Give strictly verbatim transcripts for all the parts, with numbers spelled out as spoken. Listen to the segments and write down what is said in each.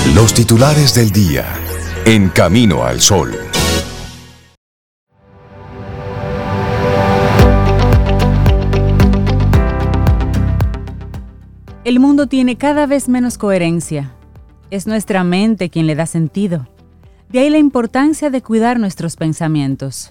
Los titulares del día en Camino al Sol. El mundo tiene cada vez menos coherencia. Es nuestra mente quien le da sentido. De ahí la importancia de cuidar nuestros pensamientos.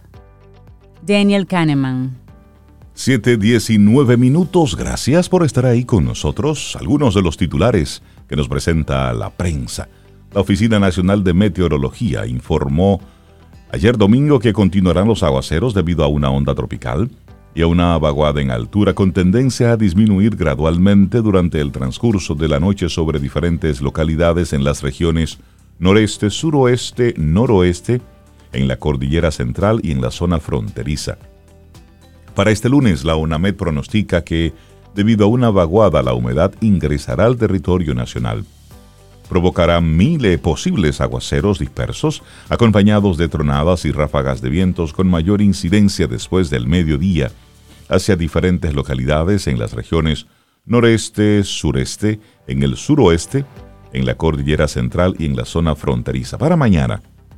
Daniel Kahneman. siete diecinueve minutos. Gracias por estar ahí con nosotros. Algunos de los titulares que nos presenta la prensa. La Oficina Nacional de Meteorología informó ayer domingo que continuarán los aguaceros debido a una onda tropical y a una vaguada en altura con tendencia a disminuir gradualmente durante el transcurso de la noche sobre diferentes localidades en las regiones noreste, suroeste, noroeste, en la cordillera central y en la zona fronteriza. Para este lunes, la UNAMED pronostica que, debido a una vaguada, la humedad ingresará al territorio nacional. Provocará miles posibles aguaceros dispersos, acompañados de tronadas y ráfagas de vientos con mayor incidencia después del mediodía, hacia diferentes localidades en las regiones noreste, sureste, en el suroeste, en la cordillera central y en la zona fronteriza. Para mañana,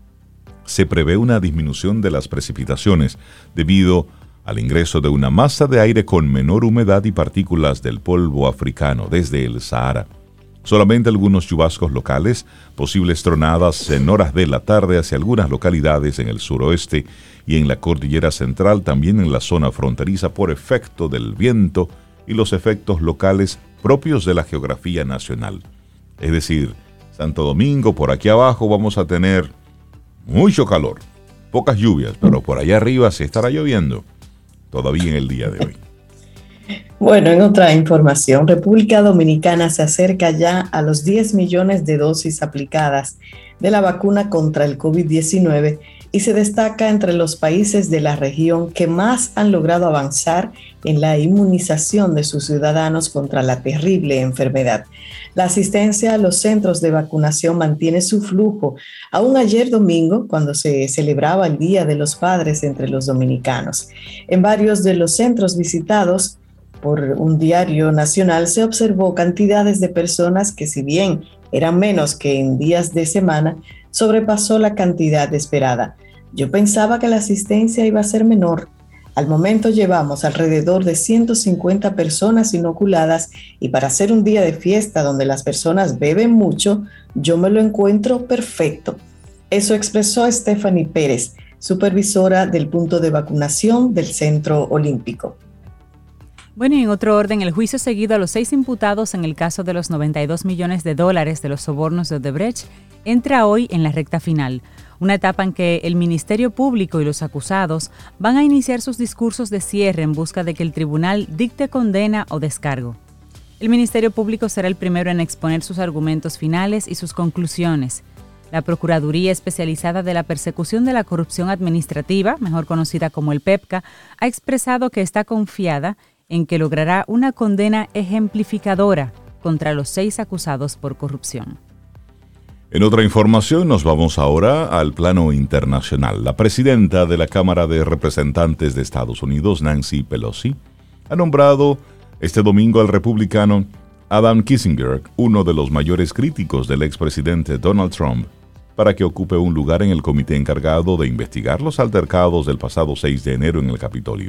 se prevé una disminución de las precipitaciones debido al ingreso de una masa de aire con menor humedad y partículas del polvo africano desde el Sahara. Solamente algunos chubascos locales, posibles tronadas en horas de la tarde hacia algunas localidades en el suroeste y en la cordillera central, también en la zona fronteriza por efecto del viento y los efectos locales propios de la geografía nacional. Es decir, Santo Domingo, por aquí abajo vamos a tener mucho calor, pocas lluvias, pero por allá arriba se estará lloviendo todavía en el día de hoy. Bueno, en otra información, República Dominicana se acerca ya a los diez millones de dosis aplicadas de la vacuna contra el covid diecinueve y se destaca entre los países de la región que más han logrado avanzar en la inmunización de sus ciudadanos contra la terrible enfermedad. La asistencia a los centros de vacunación mantiene su flujo, aún ayer domingo, cuando se celebraba el Día de los Padres entre los dominicanos. En varios de los centros visitados por un diario nacional se observó cantidades de personas que, si bien eran menos que en días de semana, sobrepasó la cantidad esperada. Yo pensaba que la asistencia iba a ser menor. Al momento llevamos alrededor de ciento cincuenta personas inoculadas y para hacer un día de fiesta donde las personas beben mucho, yo me lo encuentro perfecto. Eso expresó Stephanie Pérez, supervisora del punto de vacunación del Centro Olímpico. Bueno, y en otro orden, el juicio seguido a los seis imputados en el caso de los noventa y dos millones de dólares de los sobornos de Odebrecht entra hoy en la recta final, una etapa en que el Ministerio Público y los acusados van a iniciar sus discursos de cierre en busca de que el tribunal dicte condena o descargo. El Ministerio Público será el primero en exponer sus argumentos finales y sus conclusiones. La Procuraduría Especializada de la Persecución de la Corrupción Administrativa, mejor conocida como el PEPCA, ha expresado que está confiada en que logrará una condena ejemplificadora contra los seis acusados por corrupción. En otra información nos vamos ahora al plano internacional. La presidenta de la Cámara de Representantes de Estados Unidos, Nancy Pelosi, ha nombrado este domingo al republicano Adam Kinzinger, uno de los mayores críticos del expresidente Donald Trump, para que ocupe un lugar en el comité encargado de investigar los altercados del pasado seis de enero en el Capitolio.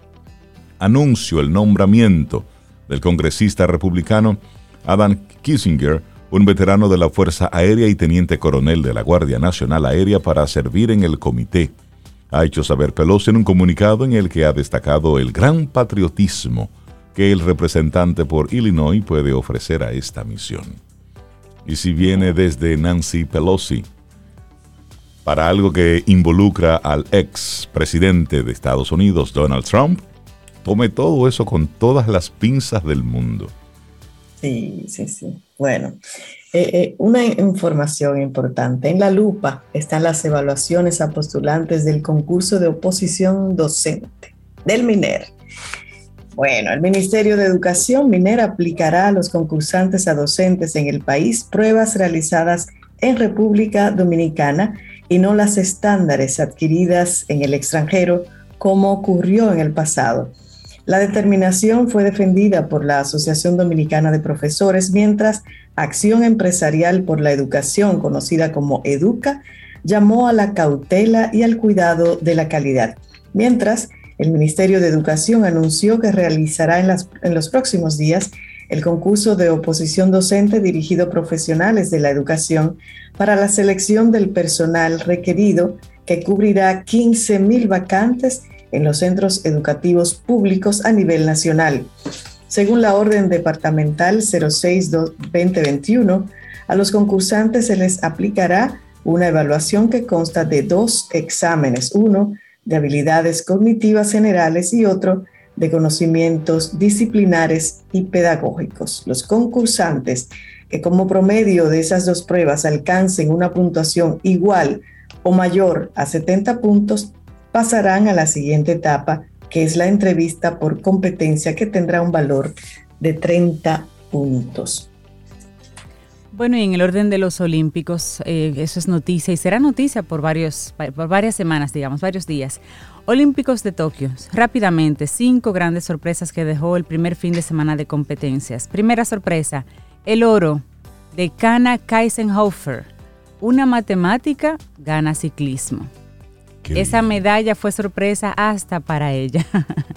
Anunció el nombramiento del congresista republicano Adam Kinzinger, un veterano de la Fuerza Aérea y teniente coronel de la Guardia Nacional Aérea, para servir en el comité. Ha hecho saber Pelosi en un comunicado en el que ha destacado el gran patriotismo que el representante por Illinois puede ofrecer a esta misión. Y si viene desde Nancy Pelosi para algo que involucra al ex presidente de Estados Unidos, Donald Trump, tome todo eso con todas las pinzas del mundo. Sí, sí, sí. Bueno, eh, eh, una información importante. En la lupa están las evaluaciones a postulantes del concurso de oposición docente del MINER. Bueno, el Ministerio de Educación, MINER, aplicará a los concursantes a docentes en el país pruebas realizadas en República Dominicana y no las estándares adquiridas en el extranjero, como ocurrió en el pasado. La determinación fue defendida por la Asociación Dominicana de Profesores, mientras Acción Empresarial por la Educación, conocida como EDUCA, llamó a la cautela y al cuidado de la calidad. Mientras, el Ministerio de Educación anunció que realizará en, las, en los próximos días el concurso de oposición docente dirigido a profesionales de la educación para la selección del personal requerido, que cubrirá quince mil vacantes en los centros educativos públicos a nivel nacional. Según la orden departamental cero seis guión veinte veintiuno, a los concursantes se les aplicará una evaluación que consta de dos exámenes, uno de habilidades cognitivas generales y otro de conocimientos disciplinares y pedagógicos. Los concursantes que como promedio de esas dos pruebas alcancen una puntuación igual o mayor a setenta puntos pasarán a la siguiente etapa, que es la entrevista por competencia, que tendrá un valor de treinta puntos. Bueno, y en el orden de los Olímpicos, eh, eso es noticia y será noticia por, varios, por varias semanas, digamos, varios días. Olímpicos de Tokio. Rápidamente, cinco grandes sorpresas que dejó el primer fin de semana de competencias. Primera sorpresa, el oro de Kana Kaisenhofer. Una matemática gana ciclismo. Qué Esa bien. Medalla fue sorpresa hasta para ella.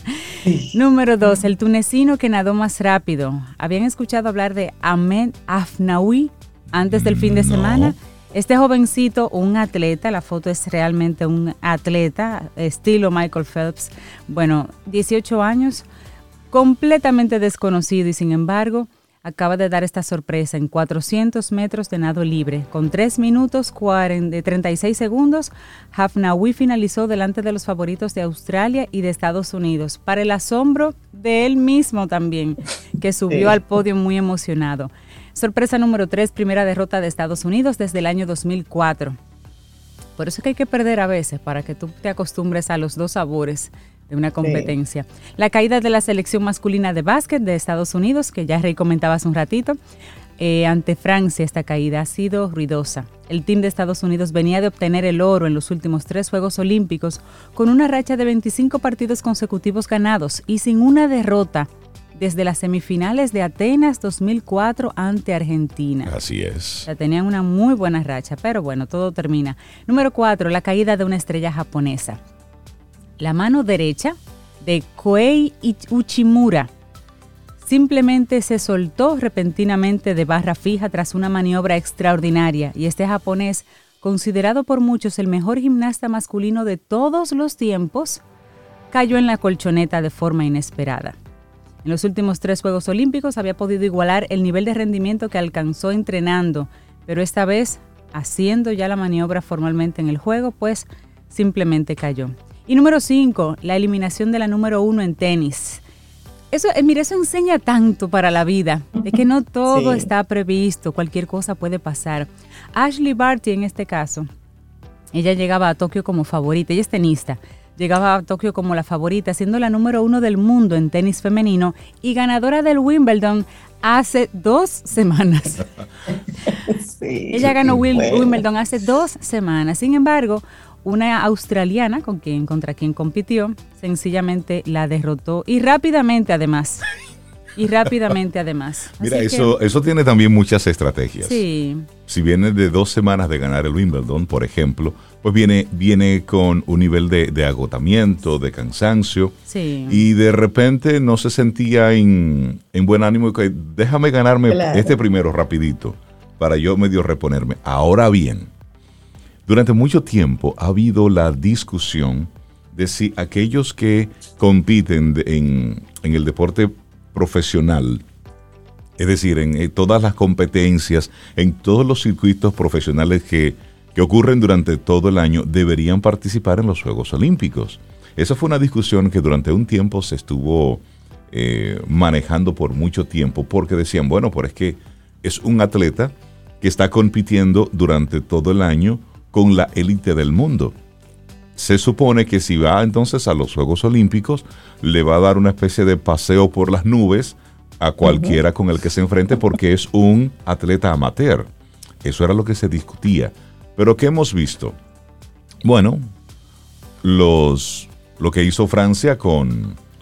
Número dos, el tunecino que nadó más rápido. ¿Habían escuchado hablar de Ahmed Afnaoui antes del fin de no. semana? Este jovencito, un atleta, la foto es realmente un atleta, estilo Michael Phelps. Bueno, dieciocho años, completamente desconocido y sin embargo acaba de dar esta sorpresa en cuatrocientos metros de nado libre. Con tres minutos treinta y seis segundos, Afnaoui finalizó delante de los favoritos de Australia y de Estados Unidos, para el asombro de él mismo también, que subió sí. al podio muy emocionado. Sorpresa número tres, primera derrota de Estados Unidos desde el año dos mil cuatro. Por eso es que hay que perder a veces, para que tú te acostumbres a los dos sabores de una competencia. Sí. La caída de la selección masculina de básquet de Estados Unidos, que ya Rey comentaba hace un ratito, eh, ante Francia, esta caída ha sido ruidosa. El team de Estados Unidos venía de obtener el oro en los últimos tres Juegos Olímpicos con una racha de veinticinco partidos consecutivos ganados y sin una derrota desde las semifinales de Atenas dos mil cuatro ante Argentina. Así es. O sea, tenían una muy buena racha, pero bueno, todo termina. Número cuatro, la caída de una estrella japonesa. La mano derecha de Koei Uchimura simplemente se soltó repentinamente de barra fija tras una maniobra extraordinaria y este japonés, considerado por muchos el mejor gimnasta masculino de todos los tiempos, cayó en la colchoneta de forma inesperada. En los últimos tres Juegos Olímpicos había podido igualar el nivel de rendimiento que alcanzó entrenando, pero esta vez, haciendo ya la maniobra formalmente en el juego, pues simplemente cayó. Y número cinco, la eliminación de la número uno en tenis. Eso, eh, mira, eso enseña tanto para la vida, de que no todo sí. está previsto, cualquier cosa puede pasar. Ashley Barty, en este caso, ella llegaba a Tokio como favorita, ella es tenista, llegaba a Tokio como la favorita, siendo la número uno del mundo en tenis femenino y ganadora del Wimbledon hace dos semanas. Sí, ella ganó bueno. Wimbledon hace dos semanas, sin embargo, una australiana con quien, contra quien compitió, sencillamente la derrotó y rápidamente además. Y rápidamente además. Mira, eso, que, eso tiene también muchas estrategias. Sí. Si viene de dos semanas de ganar el Wimbledon, por ejemplo, pues viene, viene con un nivel de, de agotamiento, de cansancio. Sí. Y de repente no se sentía en, en buen ánimo. Que déjame ganarme claro. este primero rapidito para yo medio reponerme. Ahora bien, durante mucho tiempo ha habido la discusión de si aquellos que compiten de, en, en el deporte profesional, es decir, en, en todas las competencias, en todos los circuitos profesionales que, que ocurren durante todo el año, deberían participar en los Juegos Olímpicos. Esa fue una discusión que durante un tiempo se estuvo eh, manejando por mucho tiempo, porque decían, bueno, pero es que es un atleta que está compitiendo durante todo el año con la élite del mundo. Se supone que si va entonces a los Juegos Olímpicos, le va a dar una especie de paseo por las nubes a cualquiera uh-huh. con el que se enfrente porque es un atleta amateur. Eso era lo que se discutía. Pero ¿qué hemos visto? Bueno, los, lo que hizo Francia con,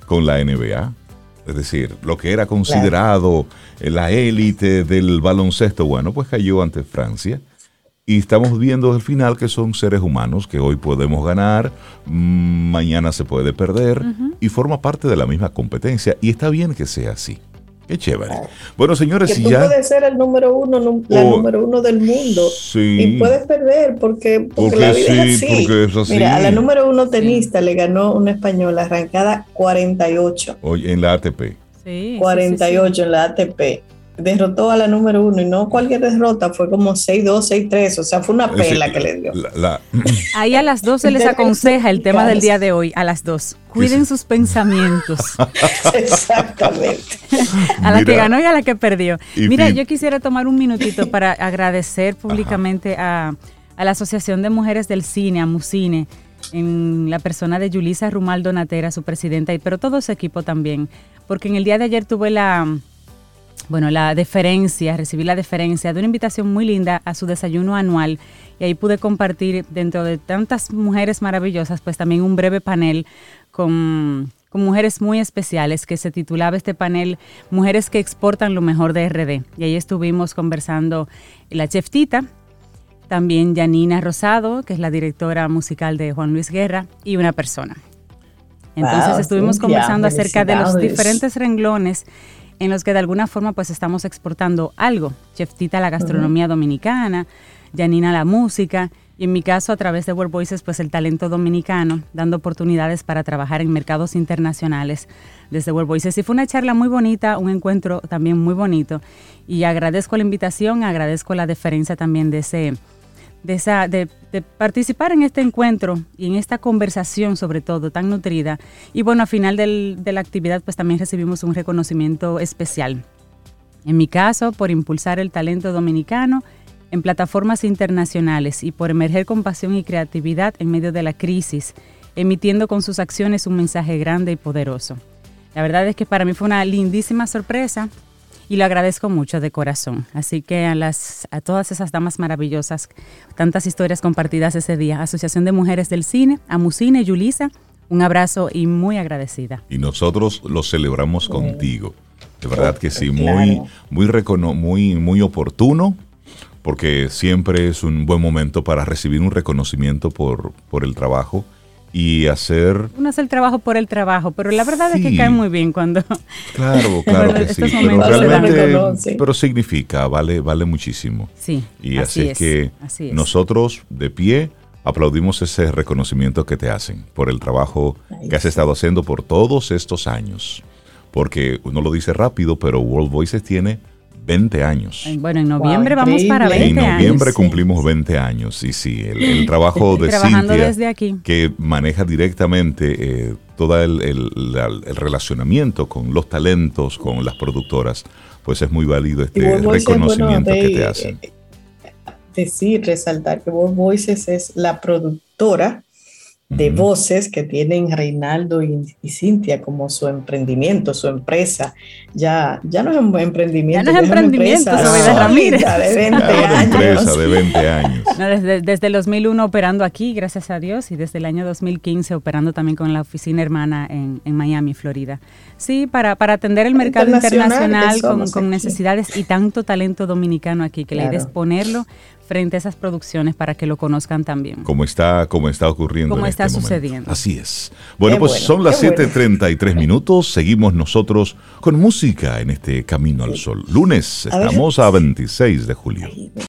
con la N B A. Es decir, lo que era considerado claro. la élite del baloncesto, bueno, pues cayó ante Francia. Y estamos viendo al final que son seres humanos que hoy podemos ganar, mmm, mañana se puede perder, uh-huh. y forma parte de la misma competencia. Y está bien que sea así. Qué chévere. Claro. Bueno, señores, que si tú ya... puedes ser el número uno, la oh, número uno del mundo. Sí. Y puedes perder porque, porque, porque la vida sí, es así. Porque es así. Mira, a la número uno tenista sí. le ganó una española arrancada cuarenta y ocho. Oye, en la A T P. Sí, cuarenta y ocho sí, sí. en la A T P. Derrotó a la número uno y no cualquier derrota, fue como seis dos, seis tres, o sea, fue una pela sí, que le dio. La, la... Ahí a las dos se les aconseja el tema del día de hoy, a las dos. Cuiden sus pensamientos. Exactamente. A la Mira, que ganó y a la que perdió. Mira, yo quisiera tomar un minutito para agradecer públicamente a, a la Asociación de Mujeres del Cine, a Mucine, en la persona de Yulisa Rumaldo Natera, su presidenta, y pero todo su equipo también, porque en el día de ayer tuve la... Bueno, la deferencia, recibí la deferencia de una invitación muy linda a su desayuno anual y ahí pude compartir dentro de tantas mujeres maravillosas, pues también un breve panel con, con mujeres muy especiales que se titulaba este panel Mujeres que exportan lo mejor de R D. Y ahí estuvimos conversando la chef Tita, también Yanina Rosado, que es la directora musical de Juan Luis Guerra, y una persona. Entonces wow, estuvimos Cintia, conversando acerca de los diferentes renglones en los que de alguna forma pues estamos exportando algo. Chef Tita la gastronomía uh-huh. dominicana, Yanina la música, y en mi caso a través de World Voices pues el talento dominicano, dando oportunidades para trabajar en mercados internacionales desde World Voices. Y fue una charla muy bonita, un encuentro también muy bonito, y agradezco la invitación, agradezco la deferencia también de ese... De, esa, de, de participar en este encuentro y en esta conversación sobre todo tan nutrida. Y bueno, al final del, de la actividad pues también recibimos un reconocimiento especial. En mi caso, por impulsar el talento dominicano en plataformas internacionales y por emerger con pasión y creatividad en medio de la crisis, emitiendo con sus acciones un mensaje grande y poderoso. La verdad es que para mí fue una lindísima sorpresa y lo agradezco mucho de corazón. Así que a, las, a todas esas damas maravillosas, tantas historias compartidas ese día, Asociación de Mujeres del Cine, a Mucine, Yulisa, un abrazo y muy agradecida. Y nosotros lo celebramos sí. contigo. De verdad que sí, muy, muy, recono- muy, muy oportuno, porque siempre es un buen momento para recibir un reconocimiento por, por el trabajo. Y hacer... Uno hace el trabajo por el trabajo, pero la verdad sí. es que cae muy bien cuando... Claro, claro que sí, pero realmente pero significa, vale, vale muchísimo. Sí, y así, así es, es que así es. Nosotros de pie aplaudimos ese reconocimiento que te hacen por el trabajo Ay, que has sí. estado haciendo por todos estos años. Porque uno lo dice rápido, pero World Voices tiene veinte años. Bueno, en noviembre wow, vamos para veinte años. En noviembre años, cumplimos sí. veinte años. Y sí, el, el trabajo de Trabajando Cintia, desde aquí. que maneja directamente eh, todo el, el, el, el relacionamiento con los talentos, con las productoras, pues es muy válido este reconocimiento bueno, de, que te hacen. Decir, resaltar que World Voices es la productora de uh-huh. voces que tienen Reinaldo y, y Cintia como su emprendimiento, su empresa. Ya, ya no es un emprendimiento. Ya no es emprendimiento, Sobeida Ramírez. De veinte una años. empresa de veinte años. No, desde, desde el dos mil uno operando aquí, gracias a Dios, y desde el año dos mil quince operando también con la oficina hermana en, en Miami, Florida. Sí, para, para atender el mercado internacional, internacional con, con necesidades y tanto talento dominicano aquí, que claro. la idea es ponerlo frente a esas producciones para que lo conozcan también. Como está, como está ocurriendo. Como en está este sucediendo. Momento. Así es. Bueno, qué pues bueno, son las siete treinta y tres bueno. minutos. Seguimos nosotros con música en este Camino al Sol. Lunes, estamos a veintiséis de julio.